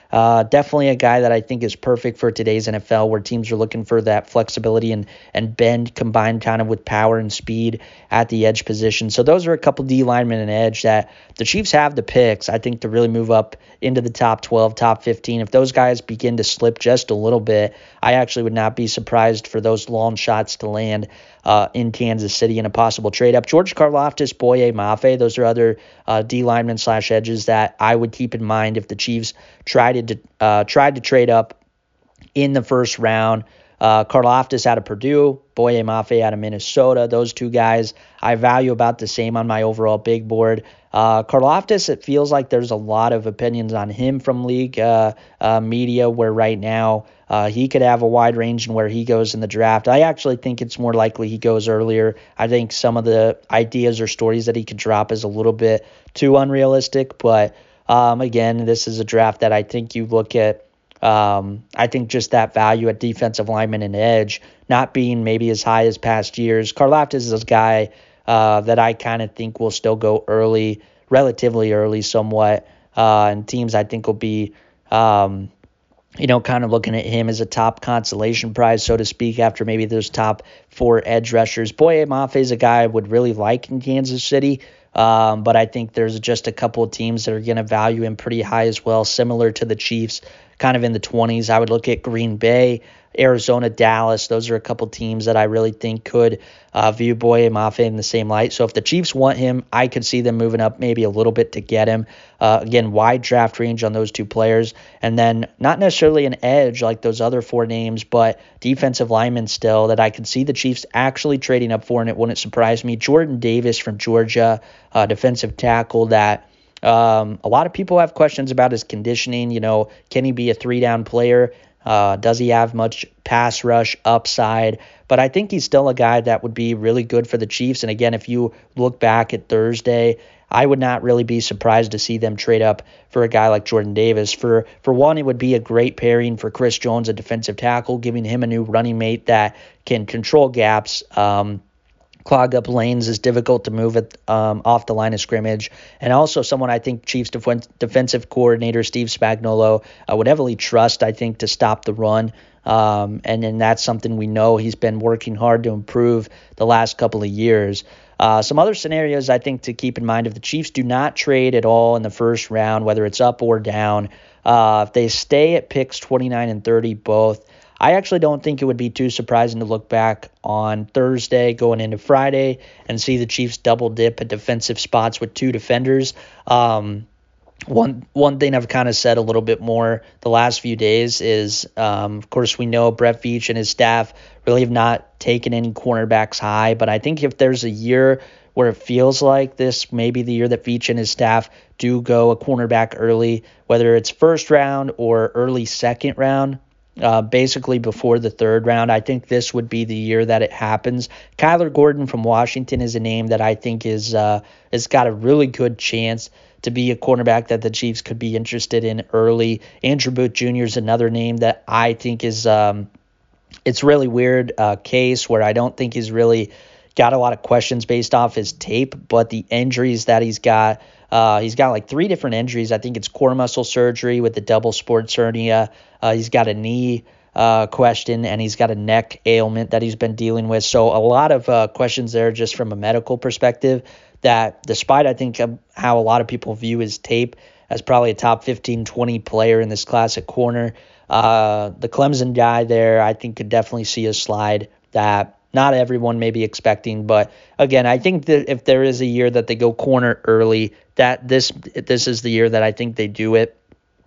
Uh, definitely a guy that I think is perfect for today's N F L, where teams are looking for that flexibility and, and bend combined kind of with power and speed at the edge position. So those are a couple D linemen and edge that the Chiefs have the picks, I think, to really move up into the top twelve, top fifteen. If those guys begin to slip just a little bit, I actually would not be surprised for those long shots to land uh, in Kansas City in a possible trade-up. George Karlaftis, Boye Mafe, those are other uh, D linemen slash edges that I would keep in mind if the Chiefs tried to, uh, tried to trade up in the first round. Uh, Karlaftis out of Purdue, Boye Mafe out of Minnesota. Those two guys I value about the same on my overall big board. Uh, Karlaftis, it feels like there's a lot of opinions on him from league uh, uh, media, where right now uh, he could have a wide range in where he goes in the draft. I actually think it's more likely he goes earlier. I think some of the ideas or stories that he could drop is a little bit too unrealistic. But um, again, this is a draft that I think you look at. Um, I think just that value at defensive lineman and edge not being maybe as high as past years. Karlaftis is a guy uh, that I kind of think will still go early, relatively early somewhat, uh, and teams I think will be, um, you know, kind of looking at him as a top consolation prize, so to speak, after maybe those top four edge rushers. Boye Mafe is a guy I would really like in Kansas City. Um, but I think there's just a couple of teams that are going to value him pretty high as well, similar to the Chiefs, kind of in the twenties. I would look at Green Bay, Arizona, Dallas. Those are a couple teams that I really think could uh, view Boye Mafe in the same light. So if the Chiefs want him, I could see them moving up maybe a little bit to get him. Uh, again, wide draft range on those two players. And then not necessarily an edge like those other four names, but defensive linemen still that I could see the Chiefs actually trading up for, and it wouldn't surprise me. Jordan Davis from Georgia, uh, defensive tackle that um, a lot of people have questions about his conditioning. You know, can he be a three-down player? Uh, does he have much pass rush upside? But I think he's still a guy that would be really good for the Chiefs. And again, if you look back at Thursday, I would not really be surprised to see them trade up for a guy like Jordan Davis. For for one, it would be a great pairing for Chris Jones, a defensive tackle, giving him a new running mate that can control gaps, um, clog up lanes, is difficult to move it um, off the line of scrimmage. And also someone I think Chiefs def- defensive coordinator Steve Spagnuolo uh, would heavily trust, I think, to stop the run. Um, and then that's something we know he's been working hard to improve the last couple of years. Uh, some other scenarios I think to keep in mind: if the Chiefs do not trade at all in the first round, whether it's up or down, uh, if they stay at picks twenty-nine and thirty both, I actually don't think it would be too surprising to look back on Thursday going into Friday and see the Chiefs double dip at defensive spots with two defenders. Um, One one thing I've kind of said a little bit more the last few days is, um, of course, we know Brett Veach and his staff really have not taken any cornerbacks high. But I think if there's a year where it feels like this may be the year that Veach and his staff do go a cornerback early, whether it's first round or early second round, uh, basically before the third round, I think this would be the year that it happens. Kyler Gordon from Washington is a name that I think is uh, has got a really good chance to be a cornerback that the Chiefs could be interested in early. Andrew Booth Junior is another name that I think is um, it's really weird uh, case where I don't think he's really got a lot of questions based off his tape, but the injuries that he's got, uh, he's got like three different injuries. I think it's core muscle surgery with the double sports hernia. Uh, he's got a knee uh, question, and he's got a neck ailment that he's been dealing with. So a lot of uh, questions there just from a medical perspective, that despite I think um, how a lot of people view his tape as probably a top fifteen, twenty player in this class at corner, uh, the Clemson guy there I think could definitely see a slide that not everyone may be expecting. But again, I think that if there is a year that they go corner early, that this this is the year that I think they do it.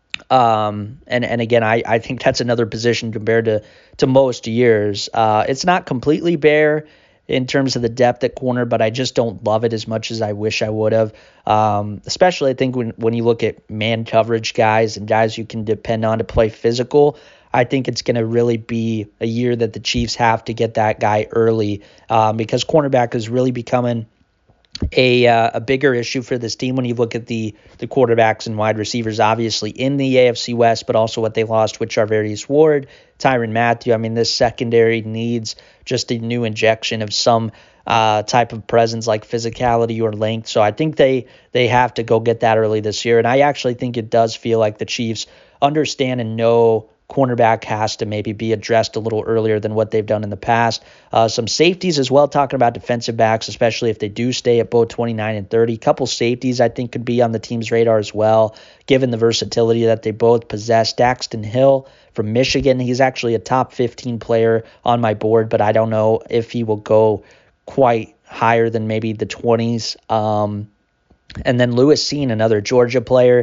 Um, and, and again, I, I think that's another position compared to, to most years. Uh, it's not completely bare in terms of the depth at corner, but I just don't love it as much as I wish I would have. Um, especially I think when, when you look at man coverage guys and guys you can depend on to play physical, I think it's going to really be a year that the Chiefs have to get that guy early, um, because cornerback is really becoming a uh, a bigger issue for this team when you look at the the quarterbacks and wide receivers, obviously in the A F C West, but also what they lost with Charvarius Ward, Tyrann Mathieu. I mean, this secondary needs just a new injection of some uh, type of presence like physicality or length. So I think they they have to go get that early this year. And I actually think it does feel like the Chiefs understand and know cornerback has to maybe be addressed a little earlier than what they've done in the past. Uh, some safeties as well, talking about defensive backs, especially if they do stay at both twenty-nine and thirty. Couple safeties I think could be on the team's radar as well, given the versatility that they both possess. Daxton Hill from Michigan, he's actually a top fifteen player on my board, but I don't know if he will go quite higher than maybe the twenties. Um, And then Lewis Cine, another Georgia player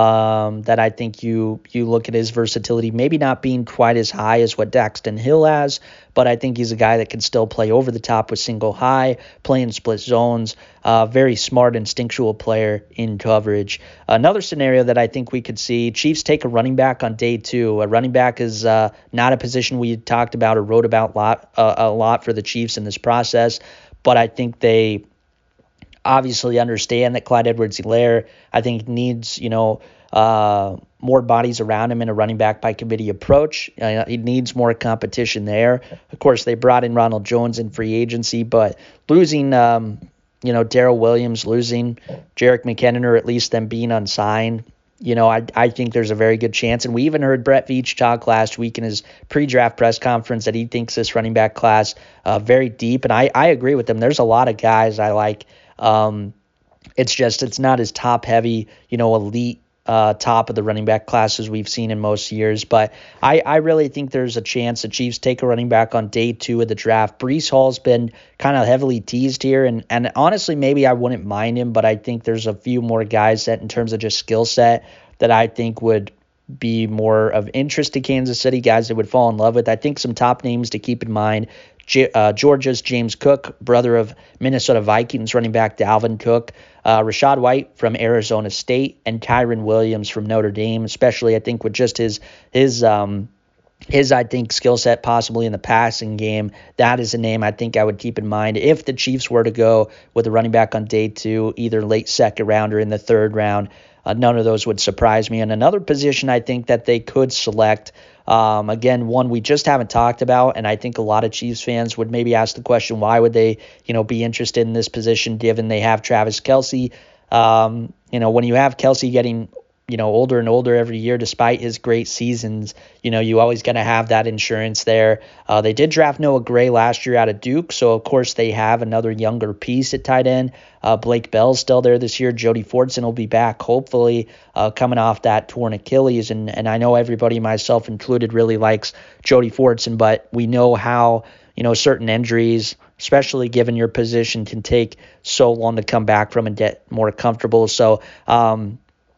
um, that I think you you look at his versatility, maybe not being quite as high as what Daxton Hill has, but I think he's a guy that can still play over the top with single high, play in split zones, uh, very smart, instinctual player in coverage. Another scenario that I think we could see, Chiefs take a running back on day two. A running back is uh, not a position we talked about or wrote about lot, uh, a lot for the Chiefs in this process, but I think they obviously understand that Clyde Edwards-Helaire, I think, needs, you know, uh, more bodies around him in a running back by committee approach. Uh, he needs more competition there. Of course, they brought in Ronald Jones in free agency, but losing, um, you know, Darrell Williams, losing Jerick McKinnon, or at least them being unsigned, you know, I I think there's a very good chance. And we even heard Brett Veach talk last week in his pre-draft press conference that he thinks this running back class uh, very deep. And I, I agree with him. There's a lot of guys I like. Um, it's just, it's not as top heavy, you know, elite, uh, top of the running back classes we've seen in most years. But I, I really think there's a chance the Chiefs take a running back on day two of the draft. Breece Hall's been kind of heavily teased here. And, and honestly, maybe I wouldn't mind him, but I think there's a few more guys that in terms of just skill set that I think would be more of interest to Kansas City, guys that would fall in love with. I think some top names to keep in mind. Uh, Georgia's James Cook, brother of Minnesota Vikings running back Dalvin Cook, uh, Rachaad White from Arizona State, and Kyren Williams from Notre Dame, especially I think with just his, his um, his I think, skill set possibly in the passing game. That is a name I think I would keep in mind if the Chiefs were to go with a running back on day two, either late second round or in the third round. Uh, none of those would surprise me. And another position I think that they could select, um, again, one we just haven't talked about, and I think a lot of Chiefs fans would maybe ask the question, why would they, you know, be interested in this position given they have Travis Kelce? Um, you know, when you have Kelce getting, you know, older and older every year, despite his great seasons, you know, you always got to have that insurance there. Uh, they did draft Noah Gray last year out of Duke, so of course they have another younger piece at tight end. Uh, Blake Bell's still there this year. Jody Fortson will be back, hopefully, uh, coming off that torn Achilles. And, and I know everybody, myself included, really likes Jody Fortson, but we know how, you know, certain injuries, especially given your position, can take so long to come back from and get more comfortable. So, um,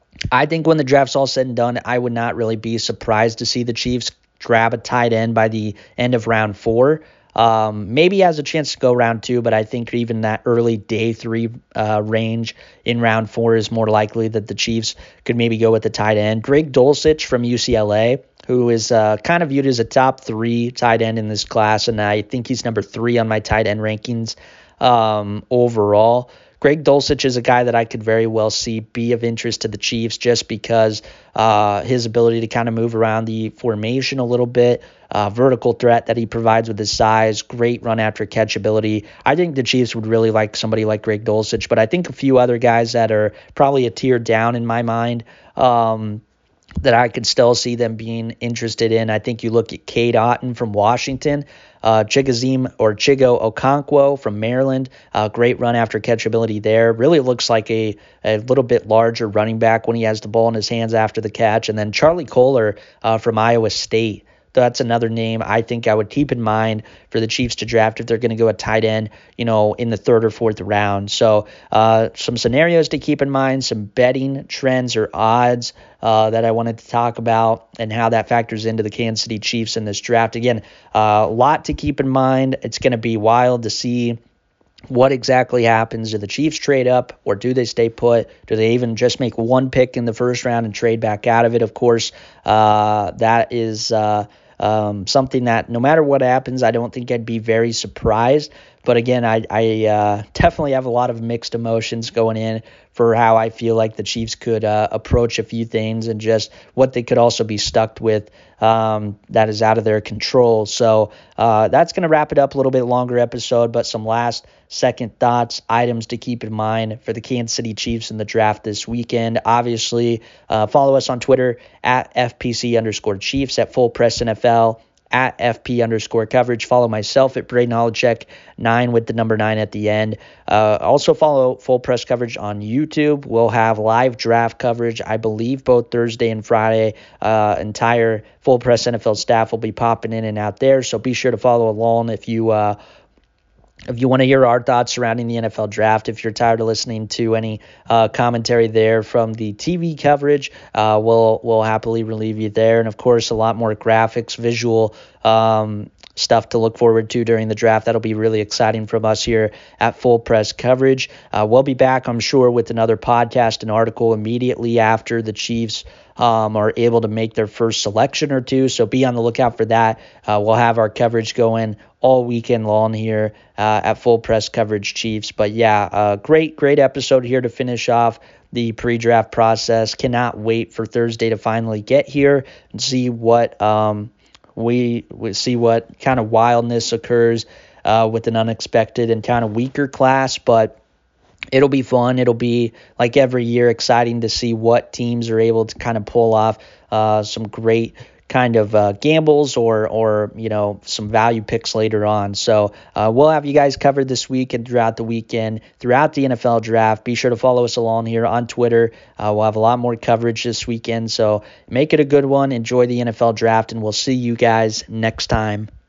I think when the draft's all said and done, I would not really be surprised to see the Chiefs grab a tight end by the end of round four. Um, maybe has a chance to go round two, but I think even that early day three uh, range in round four is more likely that the Chiefs could maybe go with the tight end. Greg Dulcich from U C L A, who is uh, kind of viewed as a top three tight end in this class, and I think he's number three on my tight end rankings um, overall. Greg Dulcich is a guy that I could very well see be of interest to the Chiefs just because uh, his ability to kind of move around the formation a little bit, uh, vertical threat that he provides with his size, great run after catch ability. I think the Chiefs would really like somebody like Greg Dulcich, but I think a few other guys that are probably a tier down in my mind um, that I could still see them being interested in. I think you look at Cade Otton from Washington. Uh, Chigoziem or Chigo Okonkwo from Maryland, uh, great run after catch ability there. Really looks like a, a little bit larger running back when he has the ball in his hands after the catch. And then Charlie Kolar uh, from Iowa State. That's another name I think I would keep in mind for the Chiefs to draft if they're going to go a tight end, you know, in the third or fourth round. So uh, some scenarios to keep in mind, some betting trends or odds uh, that I wanted to talk about and how that factors into the Kansas City Chiefs in this draft. Again, a uh, lot to keep in mind. It's going to be wild to see what exactly happens. Do the Chiefs trade up or do they stay put? Do they even just make one pick in the first round and trade back out of it? Of course, uh, that is uh, um, something that no matter what happens, I don't think I'd be very surprised. But again, I, I uh, definitely have a lot of mixed emotions going in for how I feel like the Chiefs could uh, approach a few things and just what they could also be stuck with um, that is out of their control. So uh, that's going to wrap it up. A little bit longer episode, but some last second thoughts, items to keep in mind for the Kansas City Chiefs in the draft this weekend. Obviously, uh, follow us on Twitter at F P C underscore Chiefs, at Full Press N F L, at F P underscore coverage. Follow myself at Braden Holochek, nine with the number nine at the end. Uh, also follow Full Press Coverage on YouTube. We'll have live draft coverage, I believe, both Thursday and Friday. Uh, entire Full Press N F L staff will be popping in and out there, so be sure to follow along if you uh, If you want to hear our thoughts surrounding the N F L draft, if you're tired of listening to any uh, commentary there from the T V coverage, uh, we'll we'll happily relieve you there. And, of course, a lot more graphics, visual um, stuff to look forward to during the draft. That'll be really exciting from us here at Full Press Coverage. Uh, we'll be back, I'm sure, with another podcast and article immediately after the Chiefs um, are able to make their first selection or two. So be on the lookout for that. Uh, we'll have our coverage going all weekend long here uh, at Full Press Coverage Chiefs. But yeah, uh, great, great episode here to finish off the pre-draft process. Cannot wait for Thursday to finally get here and see what um, we, we see what kind of wildness occurs uh, with an unexpected and kind of weaker class. But it'll be fun. It'll be, like every year, exciting to see what teams are able to kind of pull off uh, some great kind of uh, gambles or, or you know, some value picks later on. So uh, we'll have you guys covered this week and throughout the weekend, throughout the N F L draft. Be sure to follow us along here on Twitter. Uh, we'll have a lot more coverage this weekend, so make it a good one. Enjoy the N F L draft, and we'll see you guys next time.